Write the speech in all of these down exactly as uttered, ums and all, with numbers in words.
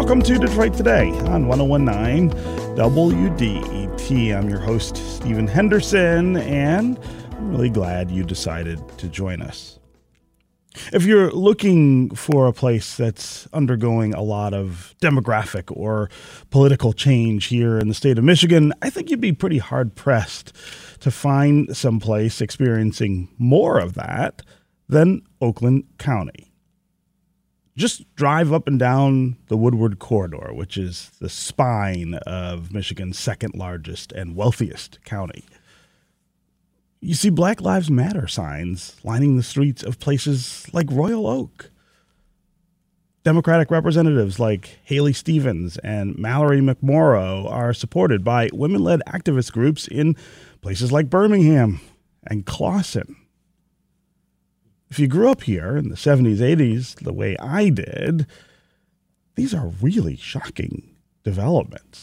Welcome to Detroit Today on one oh one point nine W D E T. I'm your host, Stephen Henderson, and I'm really glad you decided to join us. If you're looking for a place that's undergoing a lot of demographic or political change here in the state of Michigan, I think you'd be pretty hard-pressed to find some place experiencing more of that than Oakland County. Just drive up and down the Woodward Corridor, which is the spine of Michigan's second largest and wealthiest county. You see Black Lives Matter signs lining the streets of places like Royal Oak. Democratic representatives like Haley Stevens and Mallory McMorrow are supported by women-led activist groups in places like Birmingham and Clawson. If you grew up here in the seventies, eighties, the way I did, these are really shocking developments.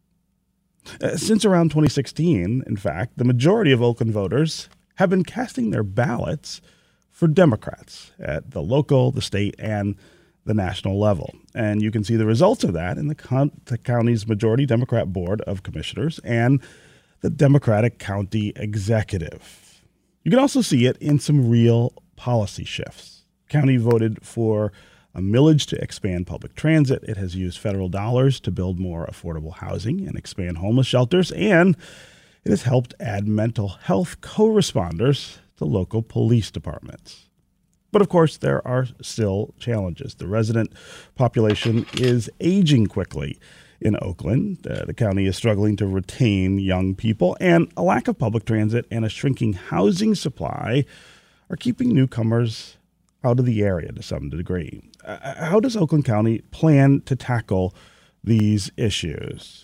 Uh, since around twenty sixteen, in fact, the majority of Oakland voters have been casting their ballots for Democrats at the local, the state, and the national level. And you can see the results of that in the, con- the county's majority Democrat Board of Commissioners and the Democratic County Executive. You can also see it in some real policy shifts. The county voted for a millage to expand public transit. It has used federal dollars to build more affordable housing and expand homeless shelters, and it has helped add mental health co-responders to local police departments. But of course, there are still challenges. The resident population is aging quickly in Oakland. Uh, the county is struggling to retain young people, and a lack of public transit and a shrinking housing supply are keeping newcomers out of the area to some degree. Uh, how does Oakland County plan to tackle these issues?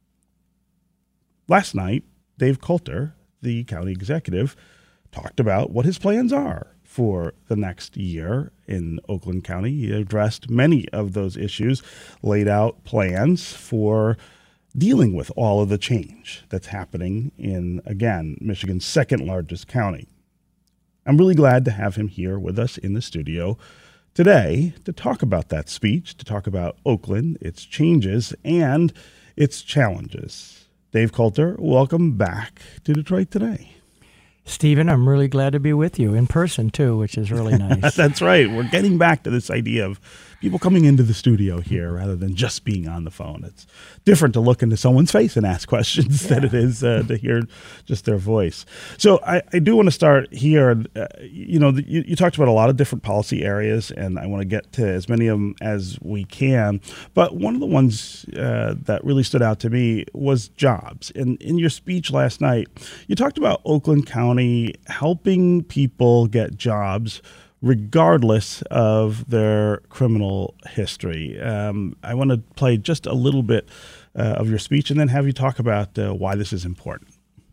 Last night, Dave Coulter, the county executive, talked about what his plans are for the next year in Oakland County. He addressed many of those issues, laid out plans for dealing with all of the change that's happening in, again, Michigan's second largest county. I'm really glad to have him here with us in the studio today to talk about that speech, to talk about Oakland, its changes, and its challenges. Dave Coulter, welcome back to Detroit Today. Stephen, I'm really glad to be with you in person, too, which is really nice. That's right. We're getting back to this idea of people coming into the studio here rather than just being on the phone. It's different to look into someone's face and ask questions yeah. than it is uh, to hear just their voice. So I, I do want to start here. Uh, you know, the, you, you talked about a lot of different policy areas, and I want to get to as many of them as we can. But one of the ones uh, that really stood out to me was jobs. And in your speech last night, you talked about Oakland County helping people get jobs regardless of their criminal history. Um, I want to play just a little bit uh, of your speech and then have you talk about uh, why this is important.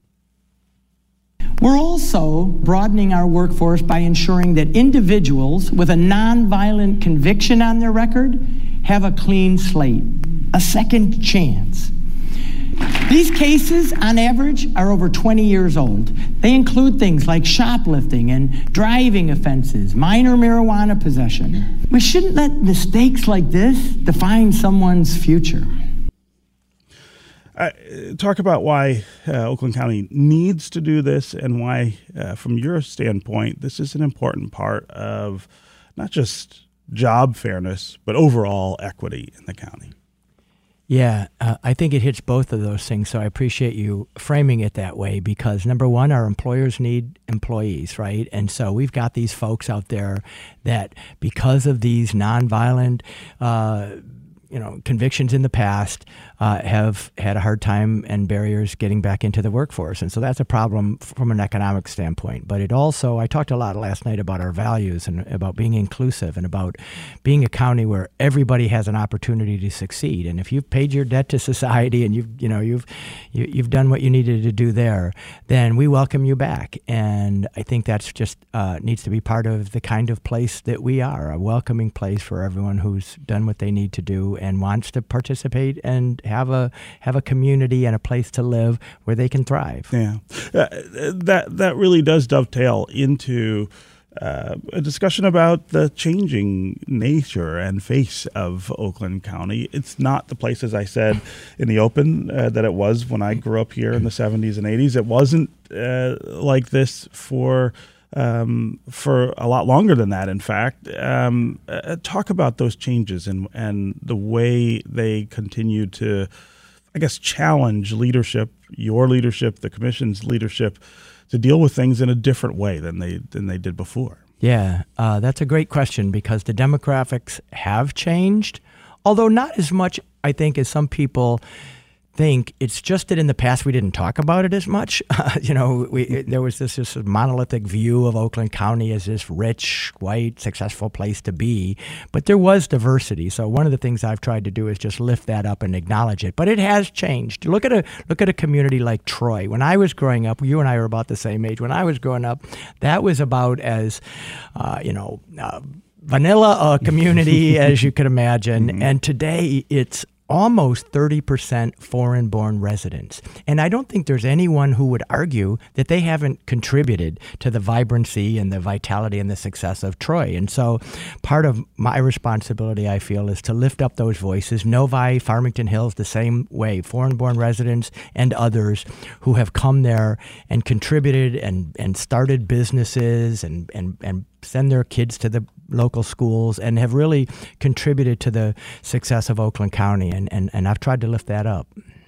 We're also broadening our workforce by ensuring that individuals with a nonviolent conviction on their record have a clean slate, a second chance. These cases, on average, are over twenty years old. They include things like shoplifting and driving offenses, minor marijuana possession. We shouldn't let mistakes like this define someone's future. Uh, talk about why uh, Oakland County needs to do this and why, uh, from your standpoint, this is an important part of not just job fairness, but overall equity in the county. Yeah, uh, I think it hits both of those things, so I appreciate you framing it that way because, number one, our employers need employees, right? And so we've got these folks out there that, because of these nonviolent uh, you know, convictions in the past, uh, have had a hard time and barriers getting back into the workforce. And so that's a problem from an economic standpoint. But it also, I talked a lot last night about our values and about being inclusive and about being a county where everybody has an opportunity to succeed. And if you've paid your debt to society and you've, you know, you've, you, you've done what you needed to do there, then we welcome you back. And I think that's just uh, needs to be part of the kind of place that we are, a welcoming place for everyone who's done what they need to do and wants to participate and have a have a community and a place to live where they can thrive. Yeah, uh, that that really does dovetail into uh, a discussion about the changing nature and face of Oakland County. It's not the place, as I said in the open, uh, that it was when I grew up here in the seventies and eighties. It wasn't uh, like this for um, for a lot longer than that, in fact. Um, uh, talk about those changes and, and the way they continue to, I guess, challenge leadership, your leadership, the commission's leadership, to deal with things in a different way than they than they did before. Yeah, uh, that's a great question because the demographics have changed, although not as much, I think, as some people think. It's just that in the past we didn't talk about it as much. Uh, you know, we, it, there was this, this monolithic view of Oakland County as this rich, white, successful place to be, but there was diversity. So one of the things I've tried to do is just lift that up and acknowledge it. But it has changed. Look at a look at a community like Troy. When I was growing up, you and I are about the same age. When I was growing up, that was about as, uh, you know. Uh, vanilla a community as you could imagine. Mm-hmm. And today it's almost thirty percent foreign-born residents. And I don't think there's anyone who would argue that they haven't contributed to the vibrancy and the vitality and the success of Troy. And so part of my responsibility, I feel, is to lift up those voices. Novi, Farmington Hills, the same way, foreign-born residents and others who have come there and contributed and, and started businesses and, and, and send their kids to the local schools and have really contributed to the success of Oakland County, and, and, and I've tried to lift that up.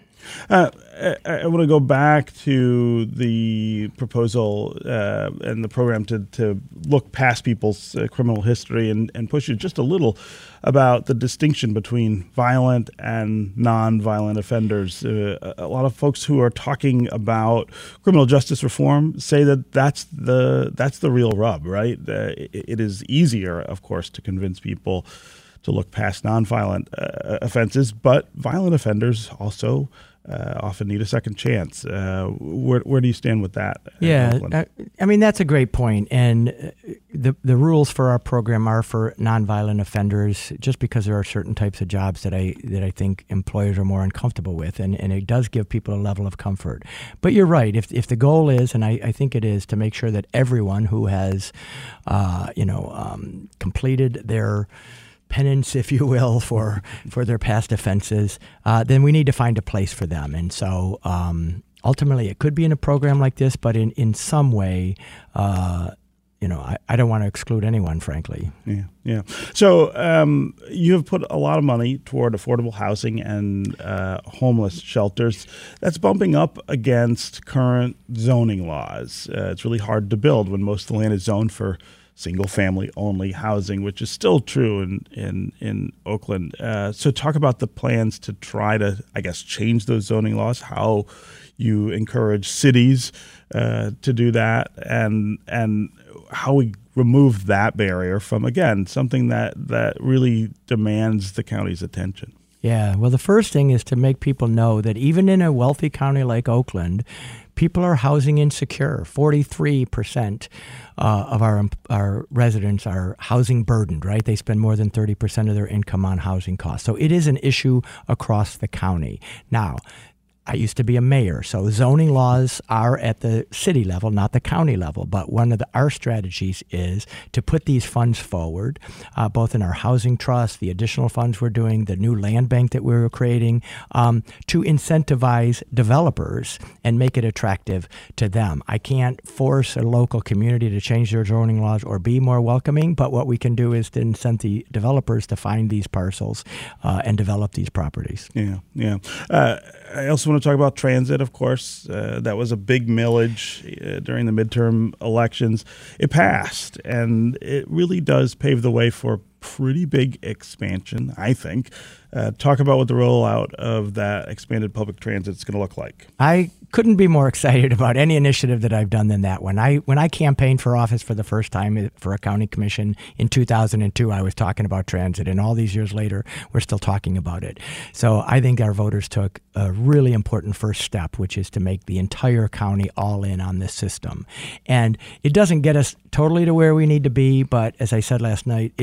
Uh, I, I want to go back to the proposal uh, and the program to, to look past people's uh, criminal history and, and push you just a little about the distinction between violent and non-violent offenders. Uh, a lot of folks who are talking about criminal justice reform say that that's the that's the real rub, right? Uh, it, it is easier, of course, to convince people to look past nonviolent uh, offenses, but violent offenders also uh, often need a second chance. Uh, where, where do you stand with that? Yeah, I, I mean, that's a great point. And the the rules for our program are for nonviolent offenders, just because there are certain types of jobs that I that I think employers are more uncomfortable with, and, and it does give people a level of comfort. But you're right. If if the goal is, and I, I think it is, to make sure that everyone who has, uh, you know, um, completed their penance, if you will, for for their past offenses, uh, then we need to find a place for them. And so um, ultimately it could be in a program like this, but in, in some way, uh, you know, I, I don't want to exclude anyone, frankly. Yeah, yeah. So um, you have put a lot of money toward affordable housing and uh, homeless shelters. That's bumping up against current zoning laws. Uh, it's really hard to build when most of the land is zoned for single-family only housing, which is still true in in, in Oakland. Uh, so talk about the plans to try to, I guess, change those zoning laws, how you encourage cities uh, to do that, and and how we remove that barrier from, again, something that, that really demands the county's attention. Yeah, well, the first thing is to make people know that even in a wealthy county like Oakland, people are housing insecure. forty-three percent uh, of our our residents are housing burdened, right? They spend more than thirty percent of their income on housing costs. So it is an issue across the county. Now, I used to be a mayor, so zoning laws are at the city level, not the county level. But one of the, our strategies is to put these funds forward, uh, both in our housing trust, the additional funds we're doing, the new land bank that we're creating, um, to incentivize developers and make it attractive to them. I can't force a local community to change their zoning laws or be more welcoming, but what we can do is to incent the developers to find these parcels uh, and develop these properties. Yeah, yeah. Uh, I also want to talk about transit, of course. Uh, that was a big millage uh, during the midterm elections. It passed, and it really does pave the way for pretty big expansion, I think. Uh, talk about what the rollout of that expanded public transit is going to look like. I couldn't be more excited about any initiative that I've done than that one. I when I campaigned for office for the first time for a county commission in two thousand two, I was talking about transit, and all these years later, we're still talking about it. So I think our voters took a really important first step, which is to make the entire county all in on this system. And it doesn't get us totally to where we need to be, but as I said last night, it really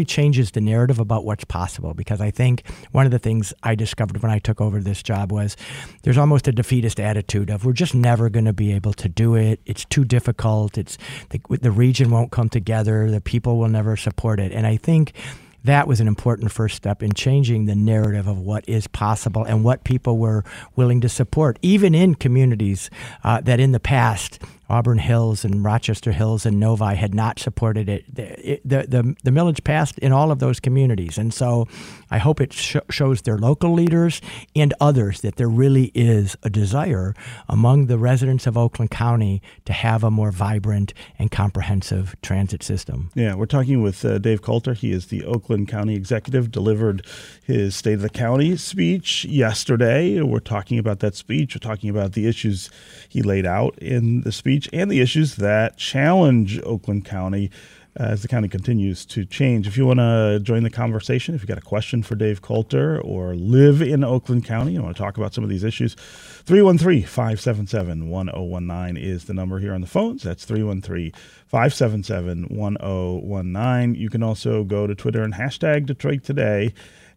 changes the narrative about what's possible. Because I think one of the things I discovered when I took over this job was there's almost a defeatist attitude of we're just never going to be able to do it. It's too difficult. It's the, the region won't come together. The people will never support it. And I think that was an important first step in changing the narrative of what is possible and what people were willing to support, even in communities uh, that in the past, Auburn Hills and Rochester Hills and Novi had not supported it. The, the, the, the millage passed in all of those communities. And so I hope it sh- shows their local leaders and others that there really is a desire among the residents of Oakland County to have a more vibrant and comprehensive transit system. Yeah, we're talking with uh, Dave Coulter. He is the Oakland County Executive, delivered his State of the County speech yesterday. We're talking about that speech. We're talking about the issues he laid out in the speech and the issues that challenge Oakland County uh, as the county continues to change. If you want to join the conversation, if you've got a question for Dave Coulter or live in Oakland County and want to talk about some of these issues, three one three, five seven seven, one zero one nine is the number here on the phones. That's three one three, five seven seven, one zero one nine. You can also go to Twitter and hashtag Detroit Today,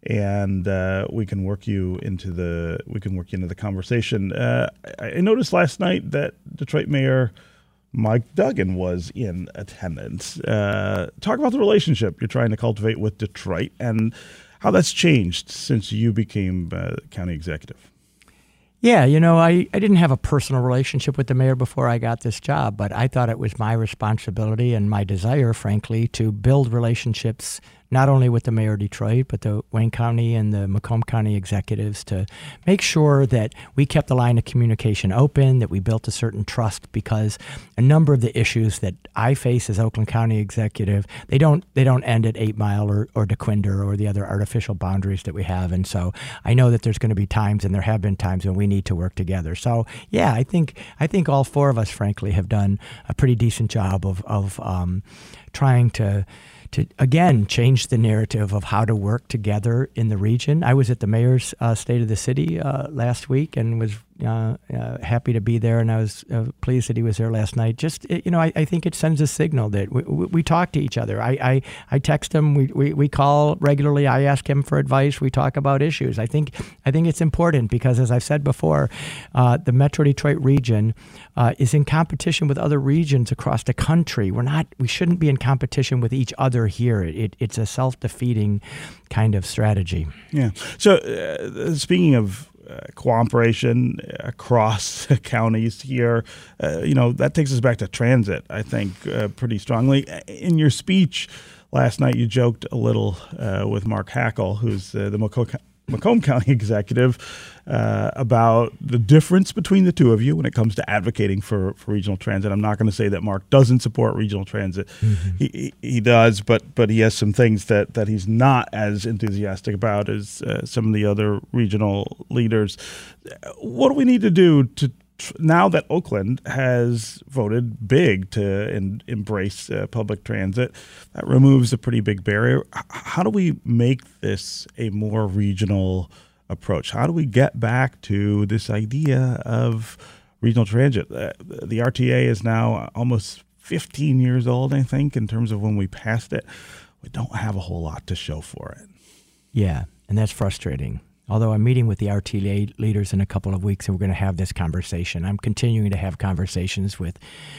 and uh, we can work you into the we can work you into the conversation. Uh, I noticed last night that Detroit Mayor Mike Duggan was in attendance. Uh, talk about the relationship you're trying to cultivate with Detroit and how that's changed since you became uh, county executive. Yeah, you know, I, I didn't have a personal relationship with the mayor before I got this job, but I thought it was my responsibility and my desire, frankly, to build relationships not only with the mayor of Detroit, but the Wayne County and the Macomb County executives to make sure that we kept the line of communication open, that we built a certain trust, because a number of the issues that I face as Oakland County executive, they don't they don't end at Eight Mile or, or DeQuinder or the other artificial boundaries that we have. And so I know that there's going to be times, and there have been times, when we need to work together. So yeah, I think I think all four of us, frankly, have done a pretty decent job of of um, trying to to, again, change the narrative of how to work together in the region. I was at the mayor's uh, State of the City uh, last week and was uh, uh, happy to be there, and I was uh, pleased that he was there last night. Just, you know, I, I think it sends a signal that we, we, we talk to each other. I, I, I text him. We, we, we call regularly. I ask him for advice. We talk about issues. I think I think it's important because, as I've said before, uh, the Metro Detroit region uh, is in competition with other regions across the country. We're not. We shouldn't be in competition with each other here. It, it's a self-defeating kind of strategy. Yeah. So uh, speaking of uh, cooperation across counties here, uh, you know, that takes us back to transit, I think, uh, pretty strongly. In your speech last night, you joked a little uh, with Mark Hackel, who's uh, the Macomb Macomb County executive, uh, about the difference between the two of you when it comes to advocating for, for regional transit. I'm not going to say that Mark doesn't support regional transit. Mm-hmm. He, he does, but but he has some things that, that he's not as enthusiastic about as uh, some of the other regional leaders. What do we need to do to now that Oakland has voted big to in, embrace uh, public transit? That removes a pretty big barrier. H- how do we make this a more regional approach? How do we get back to this idea of regional transit? Uh, the R T A is now almost fifteen years old, I think, in terms of when we passed it. We don't have a whole lot to show for it. Yeah, and that's frustrating. Although I'm meeting with the R T A leaders in a couple of weeks, and we're going to have this conversation. I'm continuing to have conversations with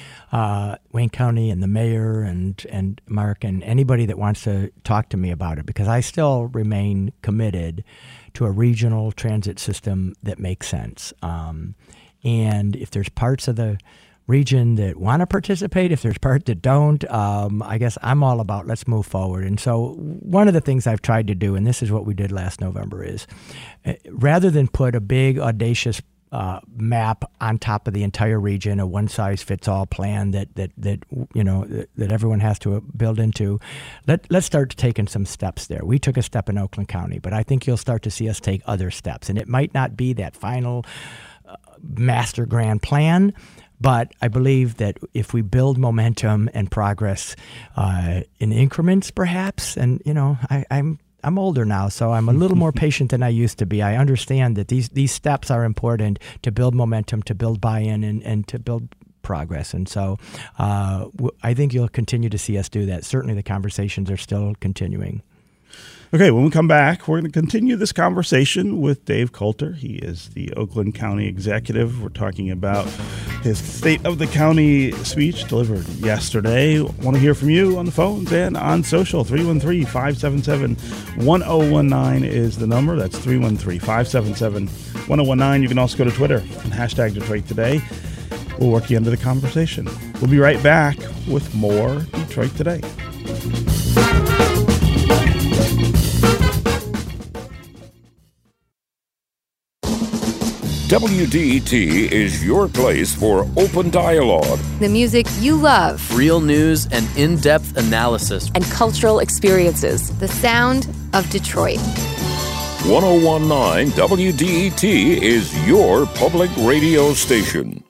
uh, Wayne County and the mayor and, and Mark and anybody that wants to talk to me about it, because I still remain committed to a regional transit system that makes sense. Um, and if there's parts of the region that want to participate, if there's part that don't, um, I guess I'm all about let's move forward. And so one of the things I've tried to do, and this is what we did last November, is uh, rather than put a big audacious uh, map on top of the entire region, a one-size-fits-all plan that that that you know that, that everyone has to build into, let let's start taking some steps there. We took a step in Oakland County, but I think you'll start to see us take other steps, and it might not be that final uh, master grand plan. But I believe that if we build momentum and progress uh, in increments, perhaps, and you know, I, I'm I'm older now, so I'm a little more patient than I used to be. I understand that these these steps are important to build momentum, to build buy-in, and, and to build progress. And so uh, w- I think you'll continue to see us do that. Certainly the conversations are still continuing. Okay, when we come back, we're going to continue this conversation with Dave Coulter. He is the Oakland County Executive. We're talking about his State of the County speech delivered yesterday. Want to hear from you on the phones and on social. three one three, five seven seven, one zero one nine is the number. That's three one three, five seven seven, one zero one nine. You can also go to Twitter and hashtag Detroit Today. We'll work you into the conversation. We'll be right back with more Detroit Today. W D E T is your place for open dialogue. The music you love. Real news and in-depth analysis. And cultural experiences. The sound of Detroit. one oh one point nine W D E T is your public radio station.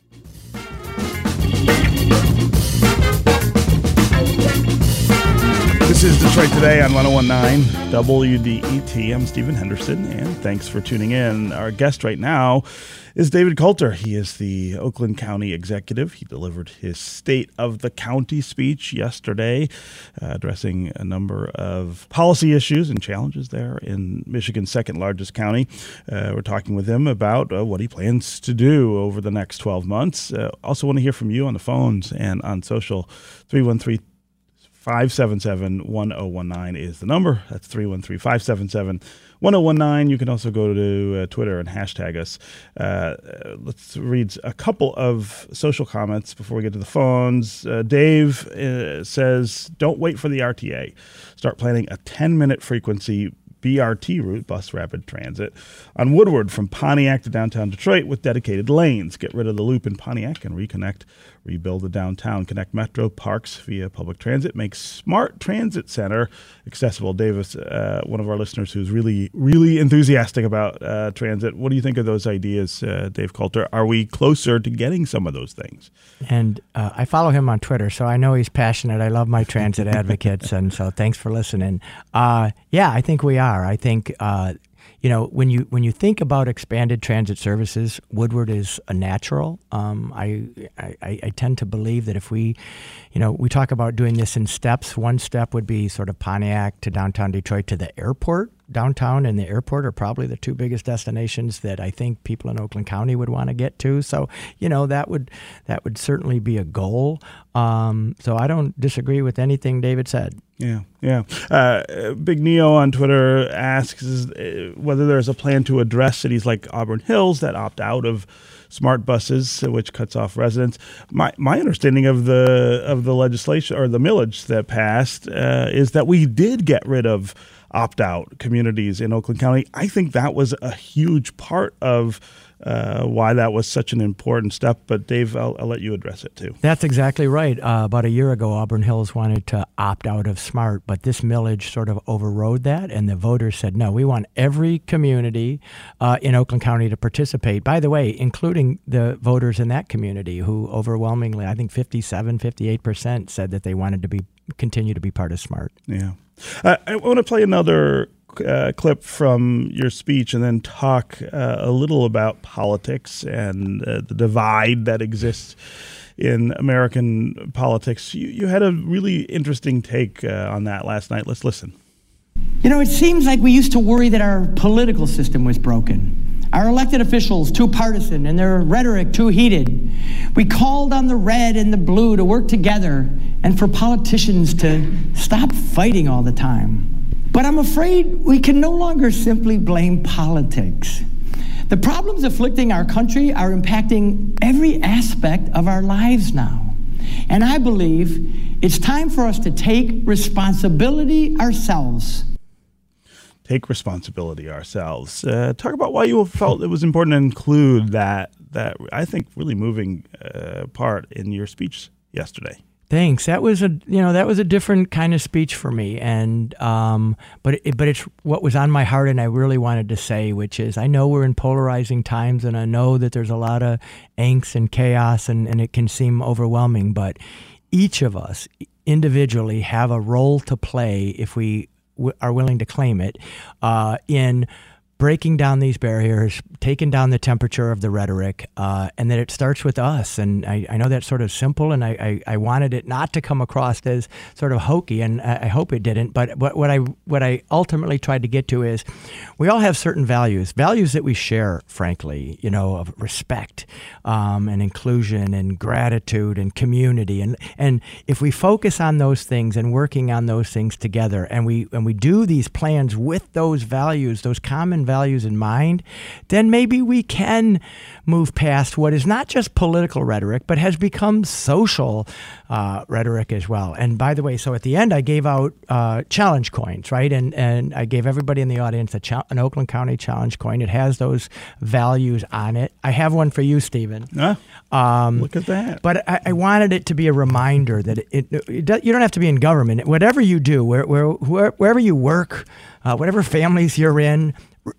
This is Detroit Today on one oh one point nine W D E T. I'm Stephen Henderson, and thanks for tuning in. Our guest right now is David Coulter. He is the Oakland County Executive. He delivered his State of the County speech yesterday, uh, addressing a number of policy issues and challenges there in Michigan's second largest county. Uh, we're talking with him about uh, what he plans to do over the next twelve months. Uh, also want to hear from you on the phones and on social. three one three, five seven seven, one zero one nine is the number. That's three one three, five seven seven, one zero one nine. You can also go to uh, Twitter and hashtag us. Uh, let's read a couple of social comments before we get to the phones. Uh, Dave uh, says, don't wait for the R T A. Start planning a ten-minute frequency B R T route, bus rapid transit, on Woodward from Pontiac to downtown Detroit with dedicated lanes. Get rid of the loop in Pontiac and reconnect, rebuild the downtown. Connect Metro Parks via public transit. Make Smart Transit Center accessible. Davis, uh, one of our listeners who's really, really enthusiastic about uh, transit. What do you think of those ideas, uh, Dave Coulter? Are we closer to getting some of those things? And uh, I follow him on Twitter, so I know he's passionate. I love my transit advocates, and so thanks for listening. Uh, yeah, I think we are. I think, uh, you know, when you when you think about expanded transit services, Woodward is a natural. Um, I, I I tend to believe that if we, you know, we talk about doing this in steps. One step would be sort of Pontiac to downtown Detroit to the airport. Downtown and the airport are probably the two biggest destinations that I think people in Oakland County would want to get to. So, you know, that would that would certainly be a goal. Um, so I don't disagree with anything David said. Yeah, yeah. Uh, Big Neo on Twitter asks uh, whether there's a plan to address cities like Auburn Hills that opt out of smart buses, which cuts off residents. My my understanding of the of the legislation or the millage that passed uh, is that we did get rid of opt-out communities in Oakland County. I think that was a huge part of uh, why that was such an important step. But Dave, I'll, I'll let you address it too. That's exactly right. Uh, about a year ago, Auburn Hills wanted to opt out of SMART, but this millage sort of overrode that, and the voters said, no, we want every community uh, in Oakland County to participate. By the way, including the voters in that community who overwhelmingly, I think fifty-seven, fifty-eight percent said that they wanted to be continue to be part of SMART. Yeah. Uh, I want to play another uh, clip from your speech and then talk uh, a little about politics and uh, the divide that exists in American politics. You, you had a really interesting take uh, on that last night. Let's listen. You know, it seems like we used to worry that our political system was broken. Our elected officials too partisan and their rhetoric too heated. We called on the red and the blue to work together and for politicians to stop fighting all the time. But I'm afraid we can no longer simply blame politics. The problems afflicting our country are impacting every aspect of our lives now. And I believe it's time for us to take responsibility ourselves. Take responsibility ourselves. Uh, talk about why you felt it was important to include that, that I think, really moving uh, part in your speech yesterday. Thanks. That was a you know that was a different kind of speech for me, and um, but it, but it's what was on my heart, and I really wanted to say, which is I know we're in polarizing times, and I know that there's a lot of angst and chaos, and, and it can seem overwhelming, but each of us individually have a role to play if we w- are willing to claim it uh, in breaking down these barriers, taking down the temperature of the rhetoric, uh, and that it starts with us. And I, I know that's sort of simple, and I, I, I wanted it not to come across as sort of hokey, and I, I hope it didn't. But what, what I what I ultimately tried to get to is we all have certain values, values that we share, frankly, you know, of respect um, and inclusion and gratitude and community. And, and if we focus on those things and working on those things together, and we and we do these plans with those values, those common values in mind, then maybe we can move past what is not just political rhetoric, but has become social uh, rhetoric as well. And by the way, so at the end, I gave out uh, challenge coins, right? And and I gave everybody in the audience a cha- an Oakland County challenge coin. It has those values on it. I have one for you, Stephen. Huh? Um, Look at that. But I, I wanted it to be a reminder that it, it, it do, you don't have to be in government. Whatever you do, where, where, where, wherever you work, uh, whatever families you're in,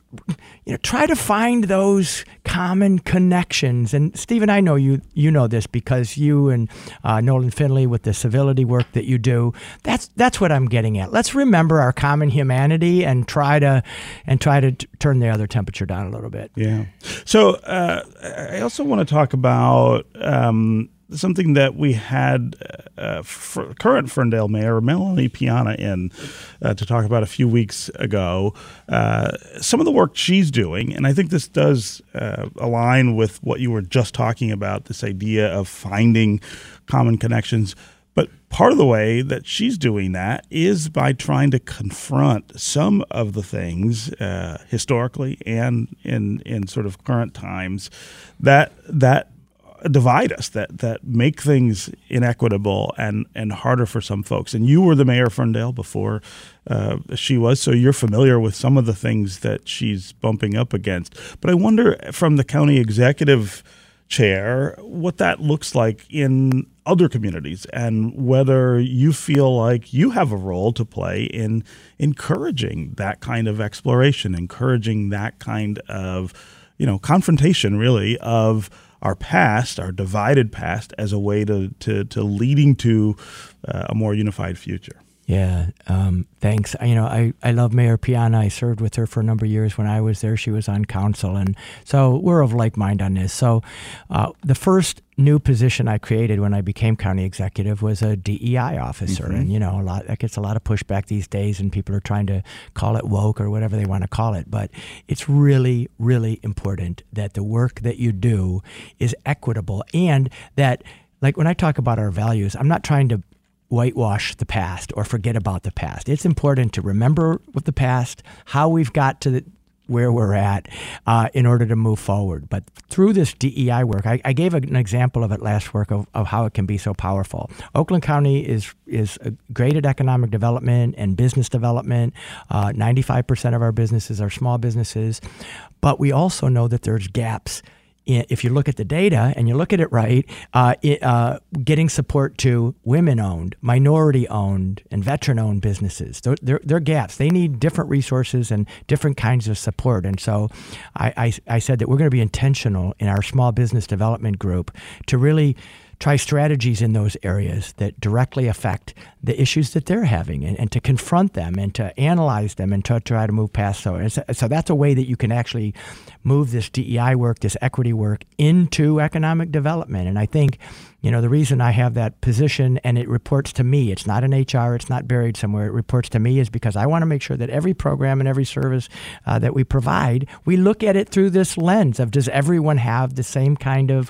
you know, try to find those common connections. And Stephen, I know you you know this because you and uh, Nolan Finley with the civility work that you do. That's that's what I'm getting at. Let's remember our common humanity and try to and try to t- turn the other temperature down a little bit. Yeah. So uh, I also want to talk about um, something that we had uh, for current Ferndale Mayor Melanie Piana in uh, to talk about a few weeks ago. Uh, some of the work she's doing, and I think this does uh, align with what you were just talking about, this idea of finding common connections. But part of the way that she's doing that is by trying to confront some of the things uh, historically and in in sort of current times that that divide us, that that make things inequitable and and harder for some folks. And you were the mayor of Ferndale before uh, she was, so you're familiar with some of the things that she's bumping up against. But I wonder, from the county executive chair, what that looks like in other communities, and whether you feel like you have a role to play in encouraging that kind of exploration, encouraging that kind of, you know, confrontation, really, of our past, our divided past, as a way to to, to leading to uh, a more unified future. Yeah, um, thanks. You know, I, I love Mayor Piana. I served with her for a number of years. When I was there, she was on council, and so we're of like mind on this. So uh, the first new position I created when I became county executive was a D E I officer. Mm-hmm. And, you know, a lot that gets a lot of pushback these days, and people are trying to call it woke or whatever they want to call it. But it's really, really important that the work that you do is equitable, and that, like, when I talk about our values, I'm not trying to whitewash the past or forget about the past. It's important to remember with the past, how we've got to the, where we're at uh, in order to move forward. But through this D E I work, I, I gave an example of it last work of, of how it can be so powerful. Oakland County is is great at economic development and business development. Uh, ninety-five percent of our businesses are small businesses. But we also know that there's gaps. If you look at the data and you look at it right, uh, it, uh, getting support to women-owned, minority-owned, and veteran-owned businesses. They're, they're, they're gaps. They need different resources and different kinds of support. And so I, I, I said that we're going to be intentional in our small business development group to really try strategies in those areas that directly affect the issues that they're having, and, and to confront them and to analyze them and to try to move past those. So, so that's a way that you can actually move this D E I work, this equity work, into economic development. And I think, you know, the reason I have that position and it reports to me, it's not in H R, it's not buried somewhere, it reports to me, is because I want to make sure that every program and every service uh, that we provide, we look at it through this lens of, does everyone have the same kind of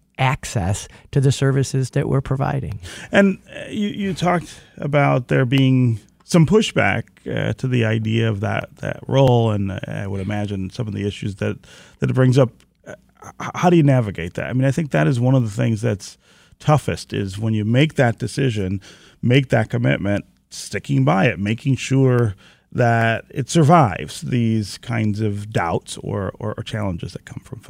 access to the services that we're providing? And uh, you, you talked about there being some pushback uh, to the idea of that that role, and uh, I would imagine some of the issues that, that it brings up. Uh, how do you navigate that? I mean, I think that is one of the things that's toughest, is when you make that decision, make that commitment, sticking by it, making sure that it survives these kinds of doubts or, or, or challenges that come from folks.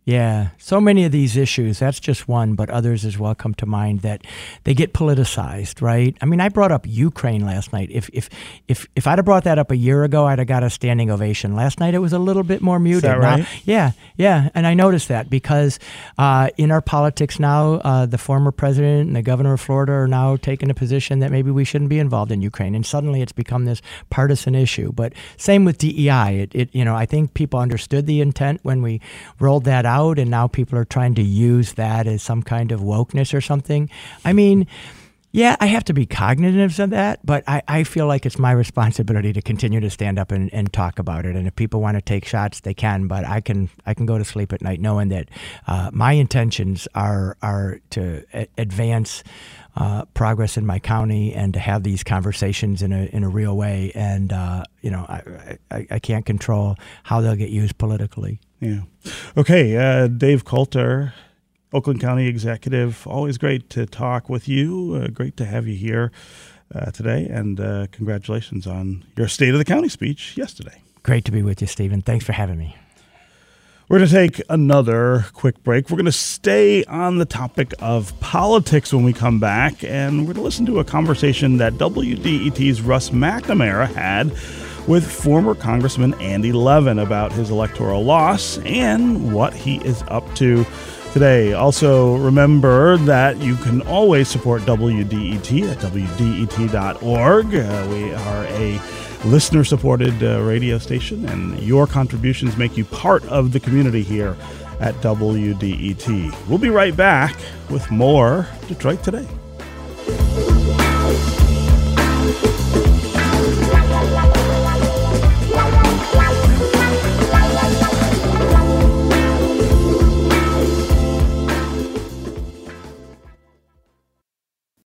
Yeah, so many of these issues, that's just one, but others as well come to mind that they get politicized, right? I mean, I brought up Ukraine last night. If if if if I'd have brought that up a year ago, I'd have got a standing ovation. Last night, it was a little bit more muted. Is that right? Now, yeah, yeah, and I noticed that because uh, in our politics now, uh, the former president and the governor of Florida are now taking a position that maybe we shouldn't be involved in Ukraine, and suddenly it's become this partisan issue. But same with D E I. It, it you know, I think people understood the intent when we rolled that out. Out, and now people are trying to use that as some kind of wokeness or something. I mean, yeah, I have to be cognizant of that, but I, I feel like it's my responsibility to continue to stand up and, and talk about it. And if people want to take shots, they can, but I can I can go to sleep at night knowing that uh, my intentions are are to a- advance Uh, progress in my county and to have these conversations in a in a real way. And uh, you know, I, I I can't control how they'll get used politically. Yeah. Okay, uh, Dave Coulter, Oakland County Executive. Always great to talk with you. Uh, great to have you here uh, today, and uh, congratulations on your State of the County speech yesterday. Great to be with you, Stephen. Thanks for having me. We're going to take another quick break. We're going to stay on the topic of politics when we come back, and we're going to listen to a conversation that W D E T's Russ McNamara had with former Congressman Andy Levin about his electoral loss and what he is up to today. Also, remember that you can always support W D E T at W D E T dot org. Uh, we are a listener-supported uh, radio station, and your contributions make you part of the community here at W D E T. We'll be right back with more Detroit Today.